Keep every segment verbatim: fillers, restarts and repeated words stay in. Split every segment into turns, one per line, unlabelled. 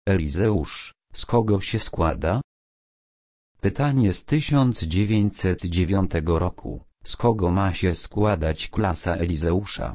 Elizeusz, z kogo się składa? Pytanie z tysiąc dziewięćset dziewiątego roku. Z kogo ma się składać klasa Elizeusza?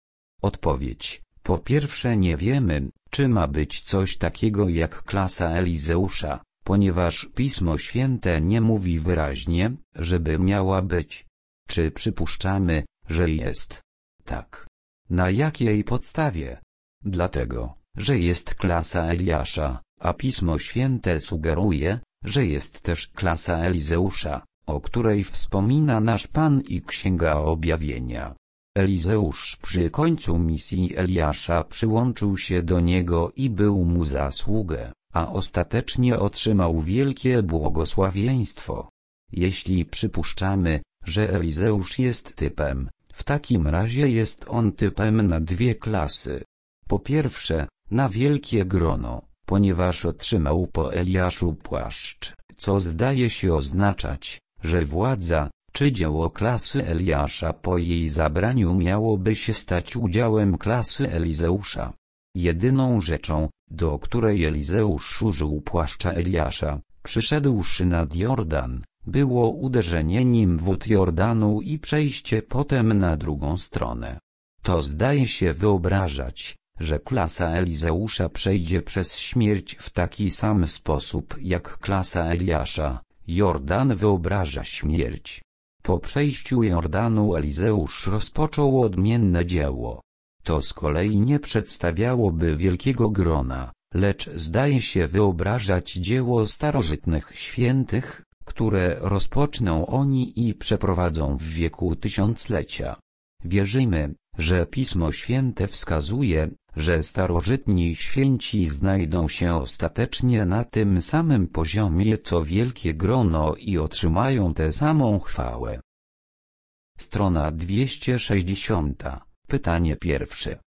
Odpowiedź. Po pierwsze, nie wiemy, czy ma być coś takiego jak klasa Elizeusza, ponieważ Pismo Święte nie mówi wyraźnie, żeby miała być. Czy przypuszczamy, że jest? Tak. Na jakiej podstawie? Dlatego, że jest klasa Eliasza, a Pismo Święte sugeruje, że jest też klasa Elizeusza, o której wspomina nasz Pan i Księga Objawienia. Elizeusz przy końcu misji Eliasza przyłączył się do niego i był mu za sługę, a ostatecznie otrzymał wielkie błogosławieństwo. Jeśli przypuszczamy, że Elizeusz jest typem, w takim razie jest on typem na dwie klasy. Po pierwsze, na wielkie grono, ponieważ otrzymał po Eliaszu płaszcz, co zdaje się oznaczać, że władza, czy dzieło klasy Eliasza po jej zabraniu miałoby się stać udziałem klasy Elizeusza. Jedyną rzeczą, do której Elizeusz użył płaszcza Eliasza, przyszedłszy nad Jordan, było uderzenie nim wód Jordanu i przejście potem na drugą stronę. To zdaje się wyobrażać, że klasa Elizeusza przejdzie przez śmierć w taki sam sposób jak klasa Eliasza. Jordan wyobraża śmierć. Po przejściu Jordanu Elizeusz rozpoczął odmienne dzieło. To z kolei nie przedstawiałoby wielkiego grona, lecz zdaje się wyobrażać dzieło starożytnych świętych, które rozpoczną oni i przeprowadzą w wieku tysiąclecia. Wierzymy, że Pismo Święte wskazuje, że starożytni święci znajdą się ostatecznie na tym samym poziomie co wielkie grono i otrzymają tę samą chwałę. Strona dwieście sześćdziesiąta. Pytanie pierwsze.